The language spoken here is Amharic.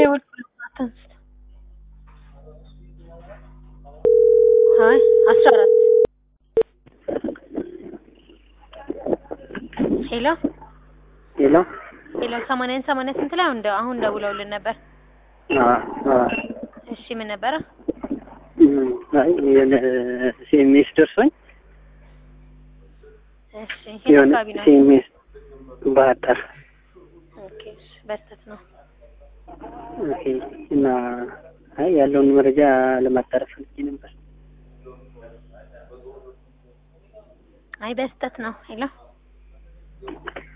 የደወልኩት አይ 14 ሄሎ ሄሎ ሄሎ 80 ስንት ላይ አሁን ደውለውልን ነበር። እሺ ምን ነበር? አይ ሲኤምኤስ ደርሶኝ እሺ የካቢ ነው ሲኤምኤስ ባህር ኦኬ በስተት ነው። ኦኬ እና አይ ያለውን መረጃ ለማጣራት ፈልጌ ነበር። አይ በስተት ነው። ሄሎ